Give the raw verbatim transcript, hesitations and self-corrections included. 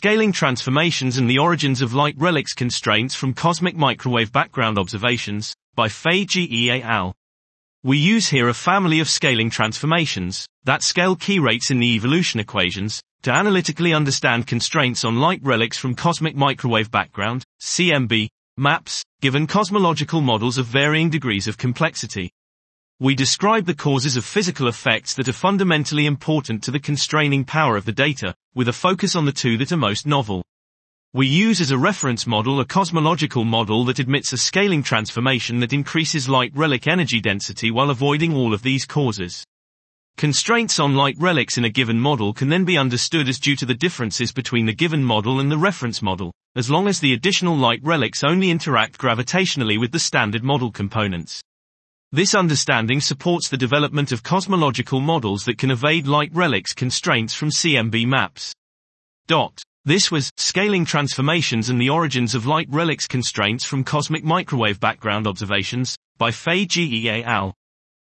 Scaling Transformations and the Origins of Light Relics Constraints from Cosmic Microwave Background Observations, by Fei Ge et al. We use here a family of scaling transformations, that scale key rates in the evolution equations, to analytically understand constraints on light relics from cosmic microwave background, C M B, maps, given cosmological models of varying degrees of complexity. We describe the causes of physical effects that are fundamentally important to the constraining power of the data, with a focus on the two that are most novel. We use as a reference model a cosmological model that admits a scaling transformation that increases light relic energy density while avoiding all of these causes. Constraints on light relics in a given model can then be understood as due to the differences between the given model and the reference model, as long as the additional light relics only interact gravitationally with the standard model components. This understanding supports the development of cosmological models that can evade light relics constraints from C M B maps. Dot. This was Scaling Transformations and the Origins of Light Relics Constraints from Cosmic Microwave Background Observations, by Fei Ge et al.